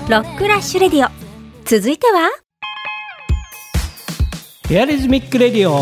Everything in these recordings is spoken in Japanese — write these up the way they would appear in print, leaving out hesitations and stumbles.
ロックラッシュレディオ。続いてはエアリズミックレディオ。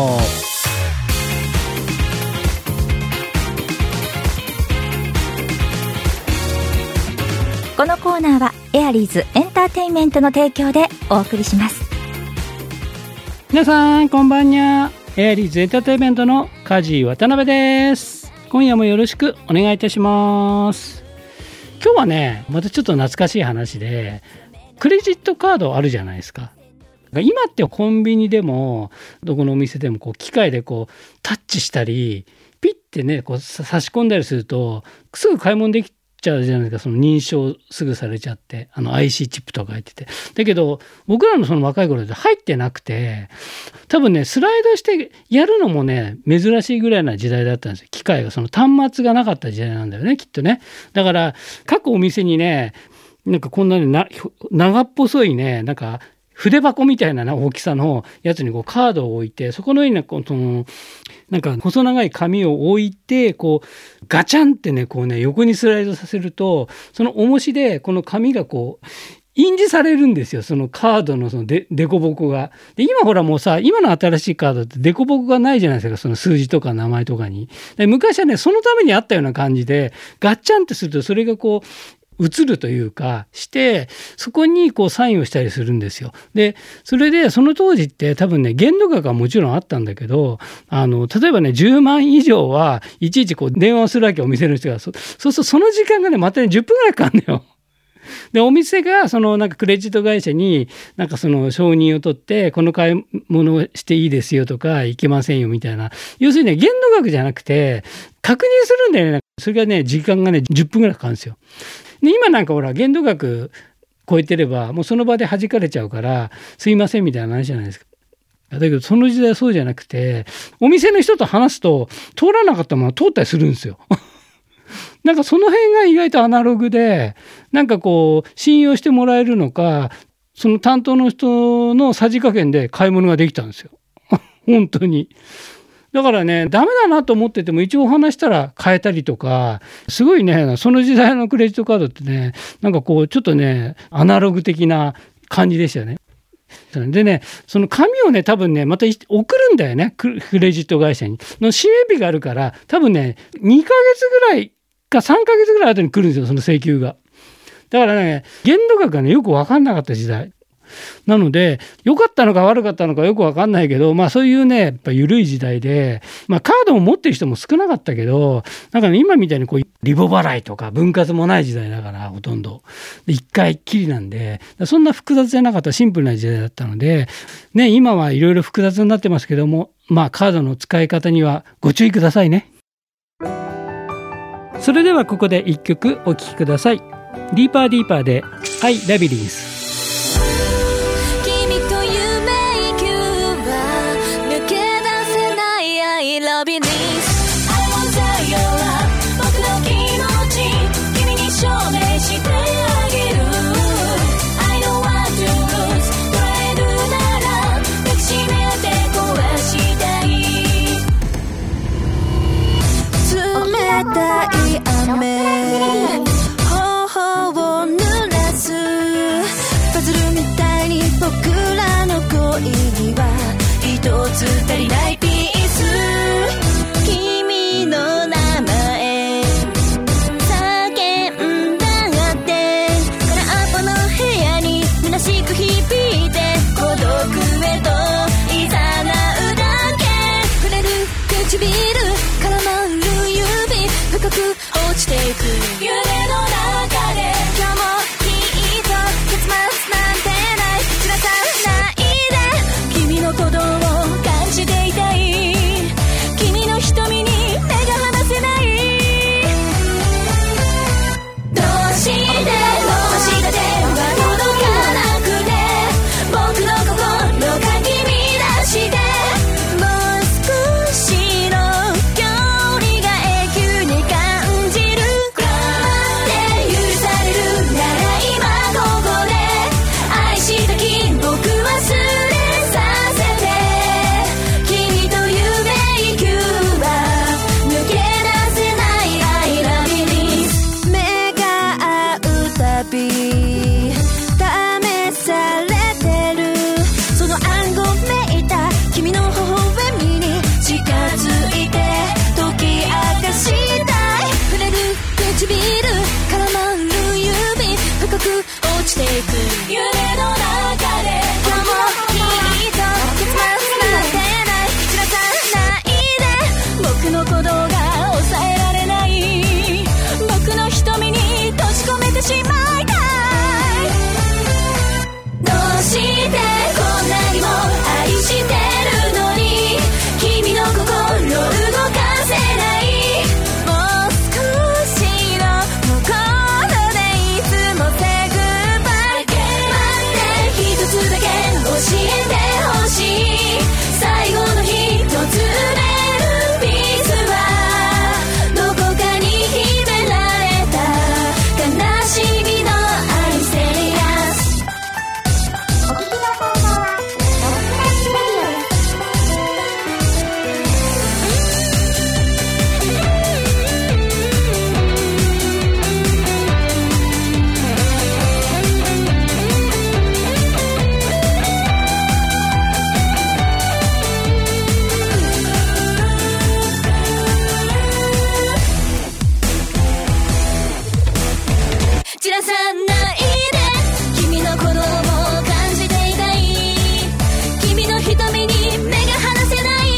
このコーナーはエアリーズエンターテインメントの提供でお送りします。 皆さんこんばんにゃ。エアリーズエンターテインメントの梶渡辺です。今夜もよろしくお願いいたします。今日はね、またちょっと懐かしい話で、クレジットカードあるじゃないですか。今ってコンビニでもどこのお店でもこう機械でこうタッチしたりピッてねこう差し込んだりするとすぐ買い物できちゃうじゃないですか。その認証すぐされちゃって、IC チップとか入ってて、だけど僕らのその若い頃で入ってなくて、多分ねスライドしてやるのもね珍しいぐらいな時代だったんですよ。機械がその端末がなかった時代なんだよね、きっとね。だから各お店にねなんかこんなに長っぽそいねなんか筆箱みたいな大きさのやつにこうカードを置いて、そこの上になんか細長い紙を置いてこうガチャンってねこうね横にスライドさせると、その重しでこの紙がこう印字されるんですよ。そのカードのそのデコボコが。で今ほらもうさ、今の新しいカードってデコボコがないじゃないですか。その数字とか名前とかに。で昔はねそのためにあったような感じで、ガッチャンってするとそれがこう映るというかして、そこにこうサインをしたりするんですよ。でそれでその当時って多分ね限度額はもちろんあったんだけど、例えばね10万以上はいちいちこう電話をするわけ、お店の人が。そうするとその時間がねまたね10分ぐらいかかるのよ。でお店がそのなんかクレジット会社になんかその承認を取って、この買い物をしていいですよとかいけませんよみたいな、要するにね限度額じゃなくて確認するんだよね。それがね時間がね10分ぐらいかかるんですよ。で今なんかほら限度額超えてればもうその場で弾かれちゃうからすいませんみたいな話じゃないですか。だけどその時代はそうじゃなくて、お店の人と話すと通らなかったものは通ったりするんですよ。なんかその辺が意外とアナログで、なんかこう信用してもらえるのか、その担当の人のさじ加減で買い物ができたんですよ。本当に。だからねダメだなと思ってても一応お話したら買えたりとか、すごいねその時代のクレジットカードってねなんかこうちょっとねアナログ的な感じでしたよね。でねその紙をね多分ねまた送るんだよね、クレジット会社に。の締め日があるから多分ね2ヶ月ぐらいか3ヶ月ぐらい後に来るんですよ、その請求が。だからね限度額がねよく分かんなかった時代なので、良かったのか悪かったのかよく分かんないけど、まあそういうねやっぱ緩い時代で、まあカードを持ってる人も少なかったけど、なんかね今みたいにこうリボ払いとか分割もない時代だから、ほとんどで1回きりなんで、そんな複雑じゃなかった、シンプルな時代だったのでね、今はいろいろ複雑になってますけども、まあカードの使い方にはご注意くださいね。それではここで1曲お聴きください。ディーパーディーパーで I Labyrinth。 頬を濡らす落ちていく夢の中で今日も君と結末なんてない散らさないで僕の鼓動が抑えられない僕の瞳に閉じ込めてしまいたいどうしてこんなにも愛してるのに君の心動かせないもう少しのところでいつもセグバイ待って一つだけ教えてほしい最後の一つ埋めるピースはどこかに秘められた悲しみのアイセリアスお聞きの放送はロックラッシュレディオ散らさないで君の鼓動を感じていたい君の瞳に目が離せない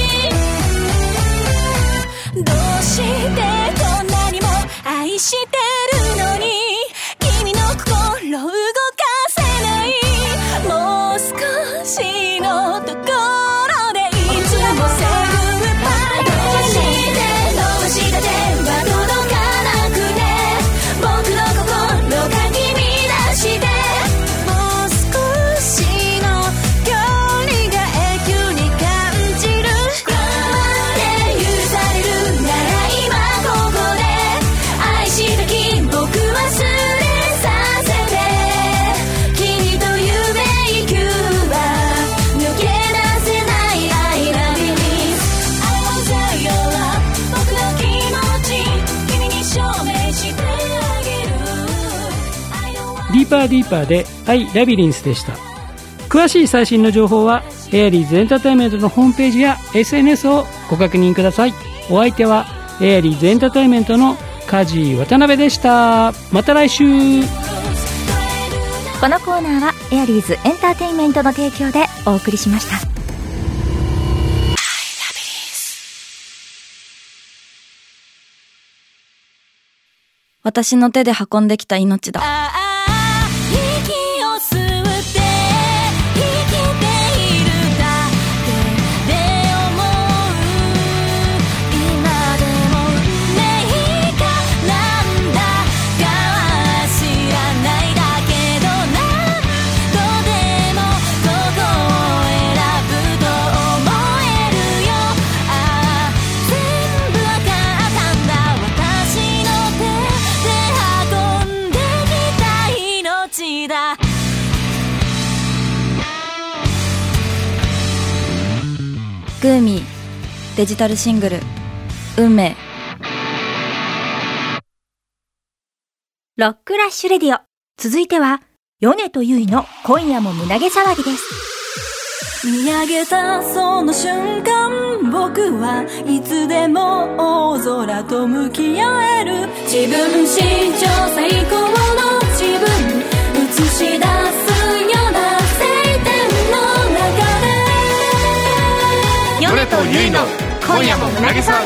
どうしてこんなにも愛してるのに君の心動かせないもう少しのところでいつもセグバイどうしてどうした手は届かなくて僕の心が君出してもう少しの距離が永久に感じる待って許されるなら今ここで愛したき僕忘れさせて君と夢行くは抜け出せない I love you I want to say your love 僕の気持ち君に証明してあげるディーパーディーパーで愛ラビリンスでした。詳しい最新の情報はエアリーズエンターテインメントのホームページや SNS をご確認ください。お相手はエアリーズエンターテインメントの梶渡辺でした。また来週。 このコーナーはエアリーズエンターテインメントの提供でお送りしました。 私の手で運んできた命だ。 息を吸って生きているだけで思う今でも運命かなんだかは知らないだけど何度でもここを選ぶと思えるよ全部わかったんだ私の手で運んできた命だグーミーデジタルシングル運命。 ロックラッシュレディオ。続いては米とゆいの今夜も胸毛騒ぎです。 見上げたその瞬間僕はいつでも大空と向き合える自分史上最高の自分映し出すような晴天の中で米とゆいの今夜も胸毛騒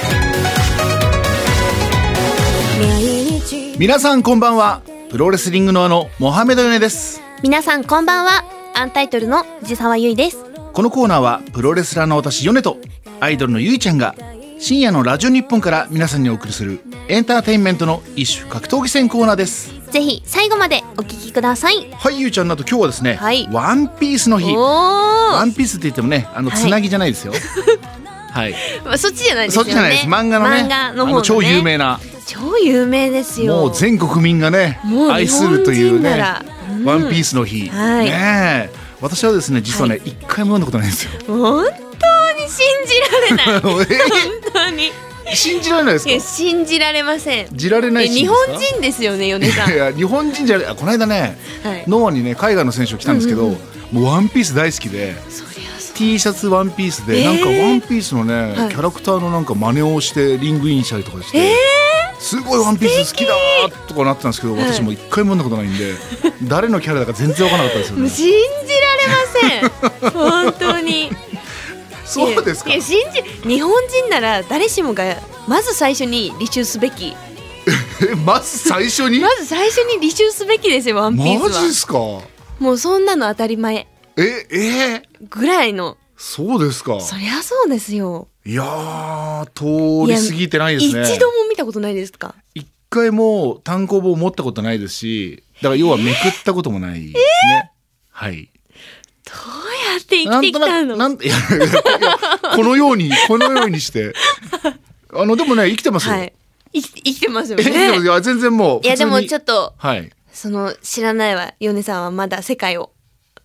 ぎ。 皆さんこんばんは。プロレスリングのモハメドヨネです。 皆さんこんばんは。アンタイトルの藤沢優衣です。 このコーナーはプロレスラーの私ヨネとアイドルのゆいちゃんが深夜のラジオ日本から皆さんにお送りするエンターテインメントの一種格闘技戦コーナーです。 ぜひ最後までお聞きください。 はい、ゆいちゃん、なんと今日はですね、 はい、 ワンピースの日。ワンピースって言ってもね、つなぎじゃないですよ。はい。 そっちじゃないですよね。 そっちじゃないです。漫画のね、 漫画の方のね、 超有名な。 超有名ですよ。 もう全国民がね、愛するというね、ワンピースの日。 はい。 ねえ。私はですね、実はね、一回も読んだことないんですよ。 本当に信じられない。本当に。 信じられないですか？ 信じられません。 じられないし。 日本人ですよね、米さん。 いや、日本人じゃ、この間ね、ノアにね、海外の選手が来たんですけど、もうワンピース大好きで。T シャツワンピースで、なんかワンピースのね、キャラクターのなんか真似をしてリングインしたりとかして、 すごいワンピース好きだーとかなってたんですけど、私も一回も読んだことないんで誰のキャラだか全然わからなかったですよね。 もう信じられません本当に。 そうですか。 いや日本人なら誰しもがまず最初に履修すべきまず最初にまず最初に履修すべきですよワンピースは。 マジですか。 もうそんなの当たり前ぐらいの。 そうですか。 そりゃそうですよ。 いやー通り過ぎてないですね。 一度も見たことないですか。 一回も単行本持ったことないですし、だから要はめくったこともないですね。はい。 どうやって生きてきたの。 いやこのようにしてでもね生きてますよ。 はい。生きてますよね。 いや全然もう普通に。 いやでもちょっと、 はい、 その知らないわヨネさんはまだ世界を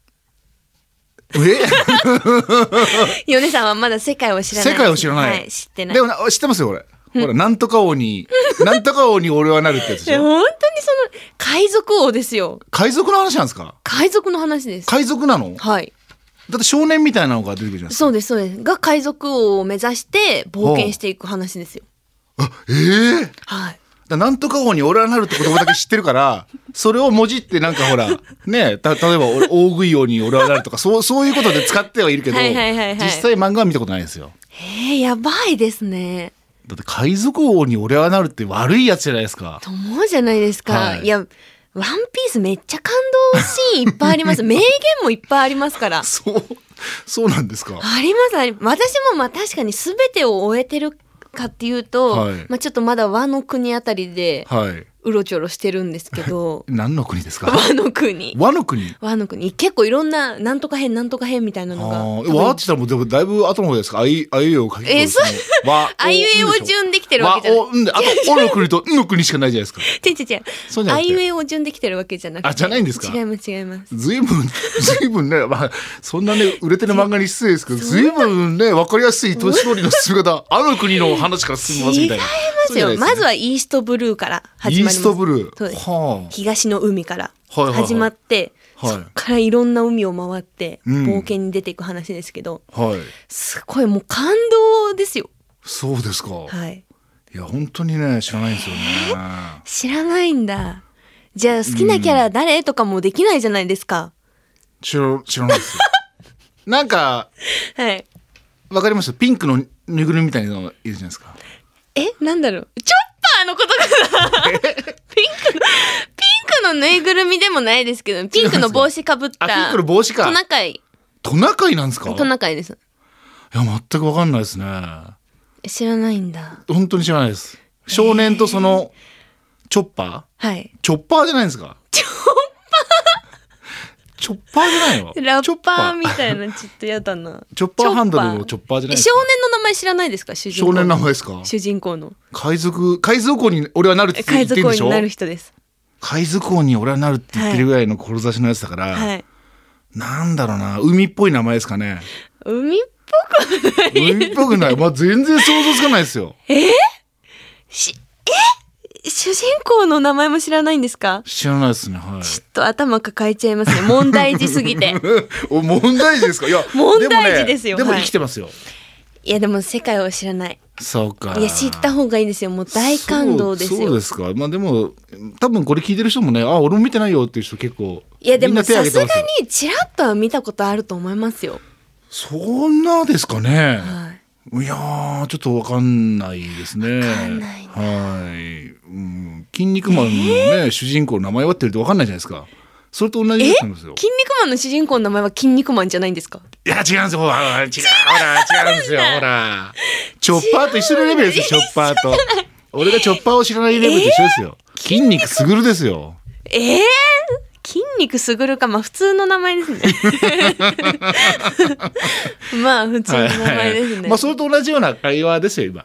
ヨネさんはまだ世界を知らない。 世界を知らない、 はい、知ってない。 でも知ってますよ俺。ほらなんとか王に俺はなるってやつでしょ。 本当にその海賊王ですよ。 海賊の話なんですか。 海賊の話です。 海賊なの。はい。だって少年みたいなのが出てくるじゃないですか。 そうですそうです。が海賊王を目指して冒険していく話ですよ。はい。 なんとか王に俺はなるって言葉だけ知ってるからそれをもじってなんかほらね例えば大食い王に俺はなるとかそういうことで使ってはいるけど実際漫画は見たことないですよ。 やばいですね。 だって海賊王に俺はなるって悪いやつじゃないですか。 と思うじゃないですか。はい、いやワンピースめっちゃ感動シーンいっぱいあります。名言もいっぱいありますから。 そうなんですか。 あります私も確かに全てを終えてるかっていうと、はいちょっとまだ和の国あたりでうろちょろしてるんですけど、 何の国ですか。 和の国結構いろんななんとか編みたいなのが和って言ったらもうでもだいぶ後の方ですか。あいうえを書き込むあいうえお順できてるわけじゃない。 あとおの国とんの国しかないじゃないですか。 違うあいうえお順できてるわけじゃなくて。 じゃないんですか。 違いますずいぶんね、そんなね売れてる漫画に失礼ですけどずいぶんね分かりやすい年寄りの進み方あの国の話から進みますみたいな。 違いますよ。まずはイーストブルーから始まります。 イーストブルー。 東の海から始まって、そっからいろんな海を回って冒険に出ていく話ですけど、すごいもう感動ですよ。 そうですか。 はい。 いや本当にね知らないんですよね。 知らないんだ。じゃあ好きなキャラ誰とかもできないじゃないですか。 知らないですよ。なんかはいわかります。ピンクのぬいぐるみみたいなのいるじゃないですか。 なんだろう。チョッパーのことかな。ピンクのぬいぐるみでもないですけど、ピンクの帽子かぶった。 ピンクの帽子か。 トナカイ。 トナカイなんですか。 トナカイです。 いや全くわかんないですね。 知らないんだ。 本当に知らないです。少年とそのチョッパー。 はい。 チョッパーじゃないんですか。チョッパーじゃないの。 ラッパーみたいなちょっとやだな。 チョッパーハンドルのチョッパーじゃないですか。 少年の名前知らないですか。主人公。 少年の名前ですか。 主人公の海賊王に俺はなるって言ってるんでしょ。 海賊王になる人です。 海賊王に俺はなるって言ってるぐらいの志のやつだから、はい、なんだろうな、海っぽい名前ですかね。 海っぽくない。 海っぽくない。全然想像つかないですよ。 主人公の名前も知らないんですか。 知らないですね。はい。 ちょっと頭抱えちゃいますね。問題児すぎて。 問題児ですか。いや問題児ですよ。 でも生きてますよ。 いやでも世界を知らない。 そうか。 いや知った方がいいですよ。もう大感動ですよ。 そうですか。でも多分これ聞いてる人もね、俺も見てないよっていう人結構。 いやでもさすがにちらっとは見たことあると思いますよ。 そんなですかね。 はい。 いやーちょっとわかんないですね。 わかんない。 はい。筋肉マンのね、主人公の名前はって言うとわかんないじゃないですか。それと同じだと思いますよ。 筋肉マンの主人公の名前は筋肉マンじゃないんですか。 いや違うんですよ。違うんですよ。ほらチョッパーと一緒のレベルですよ。チョッパーと俺がチョッパーを知らないレベルと一緒ですよ。筋肉すぐるですよ。 筋肉すぐるか。普通の名前ですね。普通の名前ですね。 それと同じような会話ですよ今。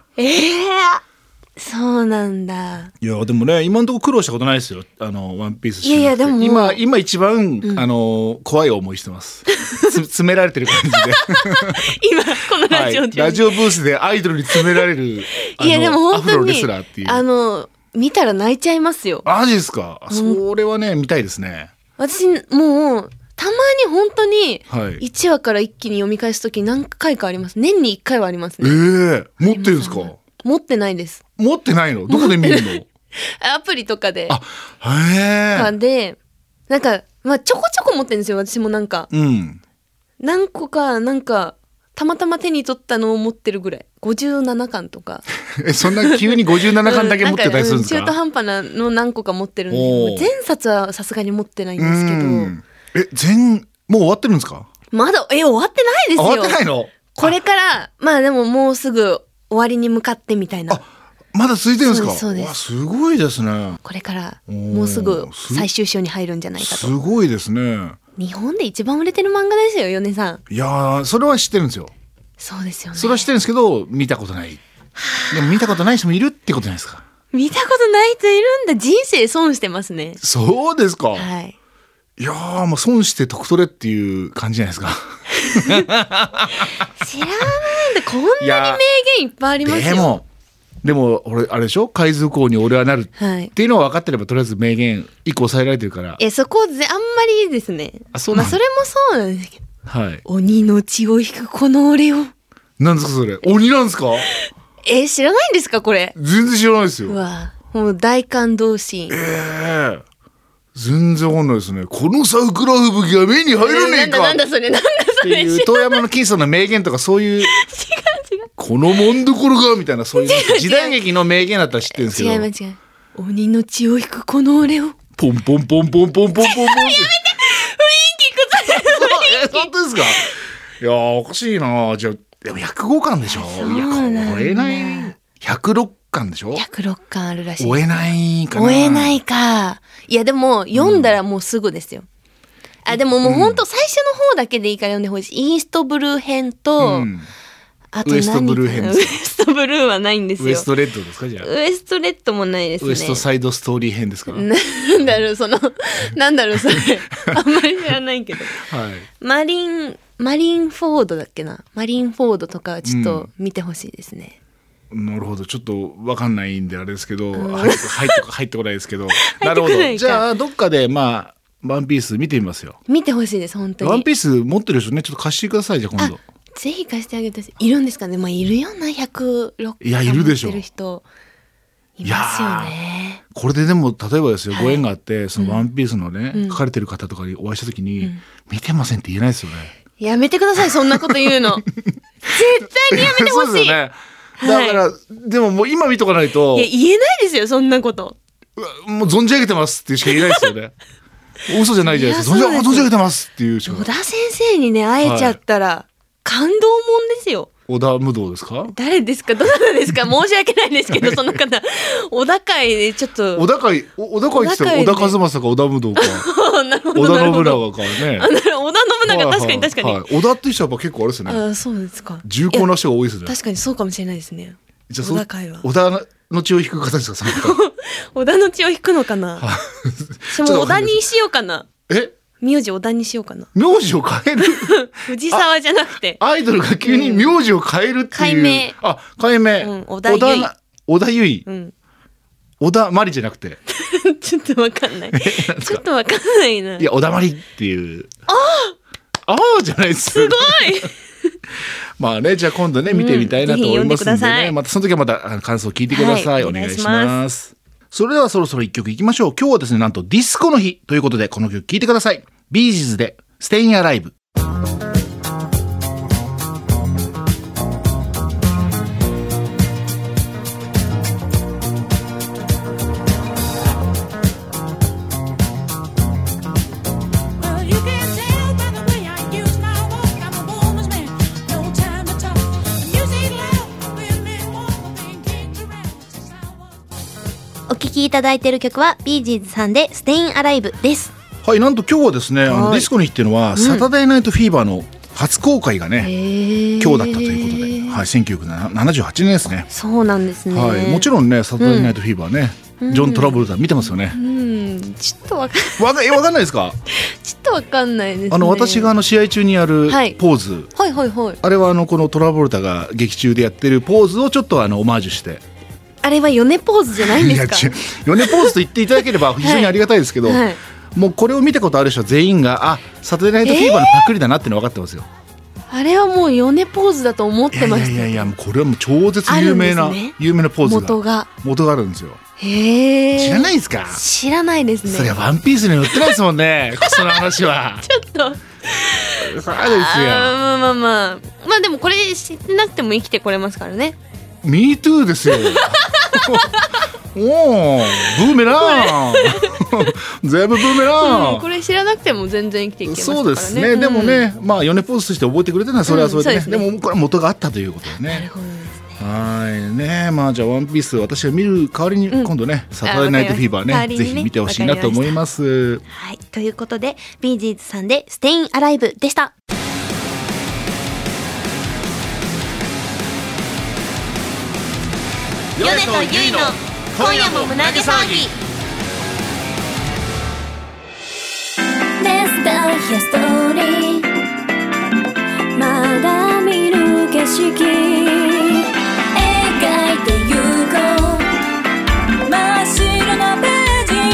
そうなんだ。 いやでもね今のところ苦労したことないですよ。ワンピース。 いやでも今一番、怖い思いしてます。詰められてる感じで。 今このラジオで、 ラジオブースでアイドルに詰められる。いやでも本当にアフロレスラーっていう見たら泣いちゃいますよ。 マジですか。それはね見たいですね。 私もうたまに本当に1話から一気に読み返すとき何回かあります。年に1回はありますね。 持ってるんですか。 持ってないです。 持ってないの？どこで見るの？ アプリとかで。 あ、へえ。 で、なんか、まあ、ちょこちょこ持ってるんですよ、私もなんか。 うん。 何個か、なんか、たまたま手に取ったのを持ってるぐらい。57巻とか。 そんな急に57巻だけ持ってたりするんですか？ 中途半端なの何個か持ってるんで、全冊はさすがに持ってないんですけど。 もう終わってるんですか？ まだ、終わってないですよ。 終わってないの？ これから、まあでももうすぐ終わりに向かってみたいな。 まだ続いてるんですか？ そうです。 すごいですね。 これからもうすぐ最終章に入るんじゃないかと。 すごいですね。 日本で一番売れてる漫画ですよ、米さん。 いやー、それは知ってるんですよ。 そうですよね。 それは知ってるんですけど、見たことない。でも見たことない人もいるってことじゃないですか。 見たことない人いるんだ。人生損してますね。 そうですか。 はい。 いやー、もう損して得取れっていう感じじゃないですか。 知らないんだ。こんなに名言いっぱいありますよ。 でも俺あれでしょ、海賊王に俺はなるっていうのは分かってれば、とりあえず名言1個抑えられてるから。 そこあんまりですね。 それもそうなんですけど、 はい、 鬼の血を引くこの俺を。 なんですかそれ？鬼なんですか？ 知らないんですかこれ？ 全然知らないですよ。 うわ、もう大感動シーン。 全然わかんないですね。この桜吹雪が目に入らねえか。 なんだそれっていう遠山の金さんの名言とかそういう。違う。このもんどころがみたいな、そういう時代劇の名言だったら知ってるんですけど。 違う。鬼の血を引くこの俺を。 ポンポンポンポンポンポンポンポン。やめて。雰囲気崩れる。 本当ですか？いやおかしいな。じゃあでも105巻でしょ。いや超えない。106巻でしょ。 106巻あるらしい。 追えないかな。 追えないか。いやでも読んだらもうすぐですよ。でももう本当最初の方だけでいいから読んでほしい。イーストブルー編と、あとウエストブルー編ですか？ ウエストブルーはないんですよ。 ウエストレッドですか？じゃあウエストレッドもないですね。 ウエストサイドストーリー編ですか？ なんだろうそれあんまり知らないけど、 はい、 マリンフォードだっけな。マリンフォードとかちょっと見てほしいですね。 なるほど。ちょっと分かんないんであれですけど、入ってこないですけどなるほど。じゃあどっかでワンピース見てみますよ。 見てほしいです本当に。 ワンピース持ってる人ね、ちょっと貸してください。じゃあ今度ぜひ貸してあげてほしい。いるんですかね。いるよな106。 いやいるでしょ。 持ってる人いますよね。 これででも例えばですよ、ご縁があってそのワンピースのね、書かれてる方とかにお会いした時に、見てませんって言えないですよね。 やめてくださいそんなこと言うの。絶対にやめてほしい。そうですよね。 だから、でももう今見とかないと。 いや言えないですよそんなこと。 もう存じ上げてますってしか言えないですよね。嘘じゃないじゃないですか。存じ上げてますっていうしか。 小田先生にね会えちゃったら、感動もんですよ。 織田無道ですか？ 誰ですか？どなたですか？申し訳ないですけどその方織田会でちょっと織田会って言ったら織田和正か織田無道か織田信長かね。 織田信長確かに、 織田っていう人はやっぱ結構あれですね。 あ、そうですか。 重厚な人が多いですね。 確かにそうかもしれないですね。 じゃあ織田会は織田の血を引く方ですか？その方織田の血を引くのかな。でも織田にしようかな。名字織田にしようかな。 名字を変える藤沢じゃなくてアイドルが急に名字を変えるっていう、 改名。 改名、 織田結衣。 織田結衣、織田まりじゃなくてちょっとわかんない。ちょっとわかんないな。 いや織田まりっていうじゃないです。すごいまあね、じゃあ今度ね見てみたいなと思いますんでね、またその時はまた感想を聞いてください。お願いします。それではそろそろ一曲いきましょう。今日はですね、なんとディスコの日ということで、この曲聴いてください。ビージーズで Staying Alive。 お聴きいただいている曲はビージーズさんで Staying Alive です。 はい、なんと今日はですね、ディスコの日っていうのは、サタデーナイトフィーバーの初公開がね、今日だったということで、はい、1978年ですね。 そうなんですね。 はい、もちろんね、サタデーナイトフィーバーね、ジョン・トラボルタ見てますよね。 ちょっとわかんないですか？ ちょっとわかんないですね。 私が試合中にやるポーズ、あれはこのトラボルタが劇中でやってるポーズをちょっとオマージュして。 あれはヨネポーズじゃないんですか？ ヨネポーズと言っていただければ非常にありがたいですけど、もうこれを見たことある人は全員がサタデーナイトフィーバーのパクリだなっての分かってますよ。 ああれはもう米ポーズだと思ってました。 いやもうこれはもう超絶有名な、ね、有名なポーズが元があるんですよ。 へえ。 知らないですか？ 知らないですね。 それはワンピースに載ってないですもんね。その話は。 ちょっと。 そうですよ。 まあでもこれ知ってなくても生きてこれますからね。 Me too ですよ。おー、ブーメラン。全部ブーメラン。 これ知らなくても全然生きていけますからね。 そうですね。でもね、まあ米ポーズとして覚えてくれてるのはそれはそれでね。でもこれは元があったということでね。 なるほどですね。 はいね。まあじゃあワンピース私が見る代わりに今度ね、サタデーナイトフィーバーね、ぜひ見てほしいなと思います。 はい。ということでビージーズさんでステインアライブでした。 米とゆいの今夜も胸毛騒ぎ。Let's start your story。 まだ見る景色描いてゆこう真っ白なページ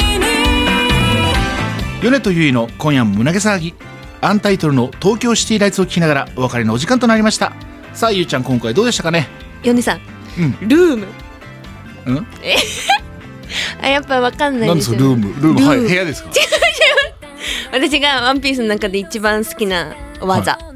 に。 米とゆいの今夜も胸毛騒ぎ、アンタイトルの東京シティライツを聞きながらお別れのお時間となりました。さあゆうちゃん、今回どうでしたかね？ 米さん、ルーム。やっぱ分かんないですよね。 何ですかルーム、はい、部屋ですか？ 私がワンピースの中で一番好きな技、 はい、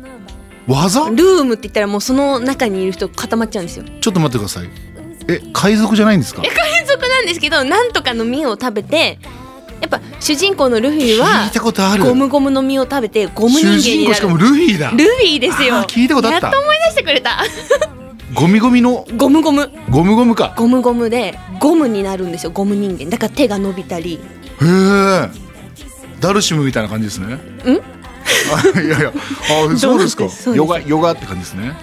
技？ ルームって言ったらもうその中にいる人固まっちゃうんですよ。 ちょっと待ってください。海賊じゃないんですか？ 海賊なんですけど、なんとかの実を食べて、やっぱ主人公のルフィは聞いたことある。 ゴムゴムの実を食べてゴム人間になる。主人公しかもルフィだ。 ルフィですよ。 聞いたことあった。 やっと思い出してくれた。 ゴミゴミのゴムゴムか。 ゴムゴムでゴムになるんですよ。ゴム人間だから手が伸びたり。 へえ。ダルシムみたいな感じですね。いやそうですか。ヨガって感じですね。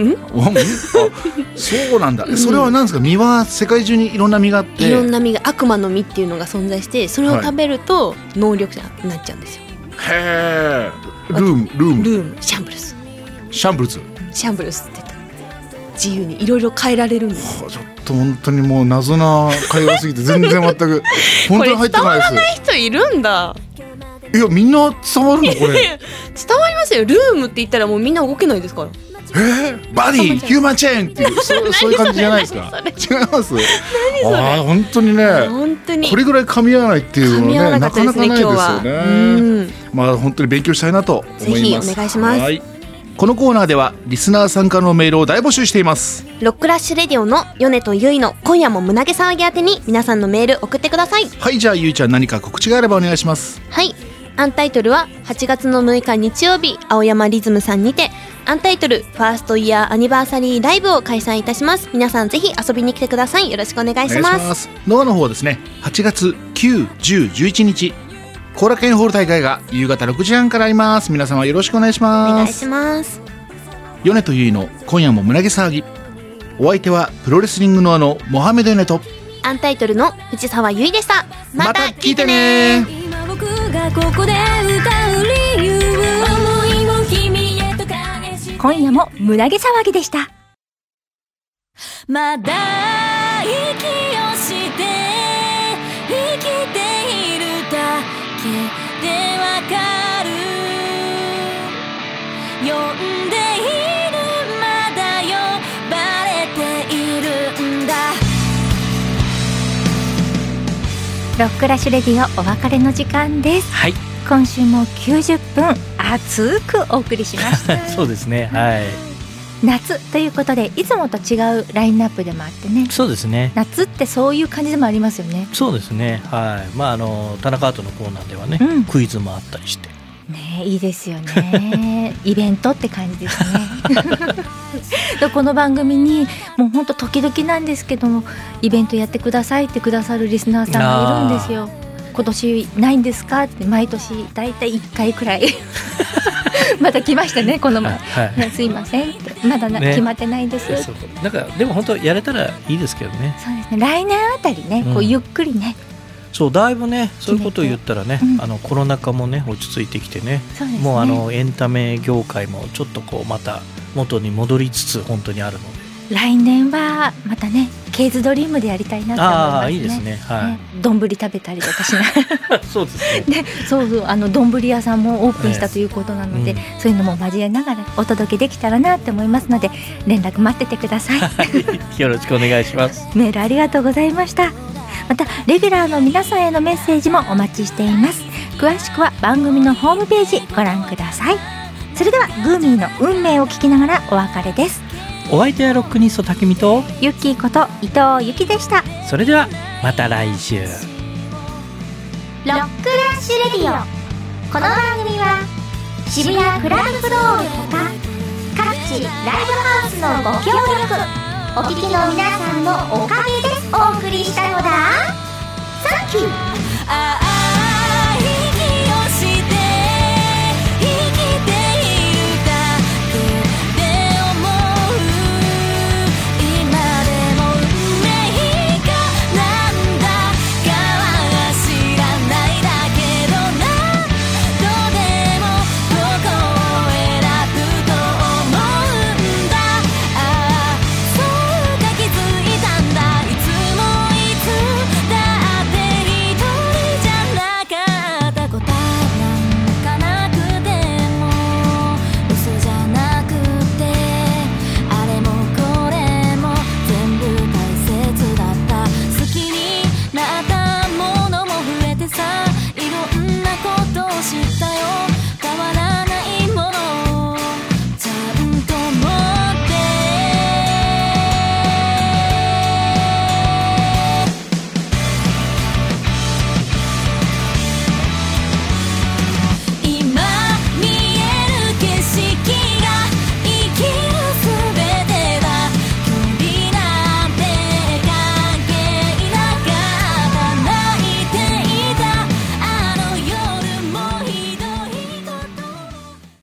そうなんだ。それは何ですか？実は世界中にいろんな実があって、 いろんな実が、悪魔の実っていうのが存在して、それを食べると能力者になっちゃうんですよ。 へえ。ルームシャンブルスって言った。自由にいろいろ変えられるんです。 ちょっと本当にもう謎な会話すぎて全然全く本当に入ってこないです。 これ伝わらない人いるんだ。 いやみんな伝わるのこれ？ 伝わりますよ。ルームって言ったらもうみんな動けないですから。 バディヒューマンチェーンっていうそういう感じじゃないですか？違います。本当にね、これぐらい噛み合わないっていうのはね、なかなかないですよね。まあ本当に勉強したいなと思います。 ぜひお願いします。 このコーナーではリスナー参加のメールを大募集しています。 ロックラッシュレディオの米とゆいの今夜も胸毛騒ぎ宛てに皆さんのメール送ってください。 はい、じゃあゆいちゃん何か告知があればお願いします。 はい、アンタイトルは8月の6日日曜日、青山リズムさんにてアンタイトルファーストイヤーアニバーサリーライブを開催いたします。皆さんぜひ遊びに来てください。よろしくお願いします。 ノアの方はですね、8月9、10、11日後楽園ホール大会が夕方6時半からあります。皆様よろしくお願いします。 お願いします。 米とゆいの今夜も胸毛騒ぎ、お相手はプロレスリングノアのモハメドヨネとアンタイトルの藤沢ゆいでした。 また聞いてね。 今僕がここで歌う理由、思いを君へと返し、 今夜も胸毛騒ぎでした。 まだ息をして生きているだけでわかる、呼んでいる、まだ呼ばれているんだ。 ロックラッシュレディオお別れの時間です。 はい、 今週も90分熱くお送りしましたそうですね、はい。 夏ということでいつもと違うラインナップでもあってね。 そうですね、 夏ってそういう感じでもありますよね。 そうですね、はい。まあ田中アートのコーナーではね、クイズもあったりしてね、いいですよねイベントって感じですねこの番組にもうほんと時々なんですけども、イベントやってくださいってくださるリスナーさんがいるんですよ。今年ないんですかって毎年だいたい1回くらいまた来ましたねこの前、すいませんってまだ決まってないです。 なんかでも本当やれたらいいですけどね。 そうですね、来年あたりね、こうゆっくりね、 そうだいぶね、そういうことを言ったらね、コロナ禍もね落ち着いてきてね、もうエンタメ業界もちょっとこうまた元に戻りつつ本当にあるので、 来年はまたねケーズドリームでやりたいなと思いますね。 いいですね。はい。 丼食べたりとかしながらそうですね。 でそう丼屋さんもオープンしたということなので、そういうのも交えながらお届けできたらなって思いますので、連絡待っててください。 よろしくお願いします。 メールありがとうございました。またレギュラーの皆さんへのメッセージもお待ちしています。詳しくは番組のホームページご覧ください。それではグーミーの運命を聞きながらお別れです。 お相手はロックニストたけみとユッキーこと伊藤由紀でした。 それではまた来週。 ロックラッシュレディオ。この番組は渋谷クラブフロールほか各地ライブハウスのご協力、お聞きの皆さんのおかげでお送りしたのだ。サンキュー。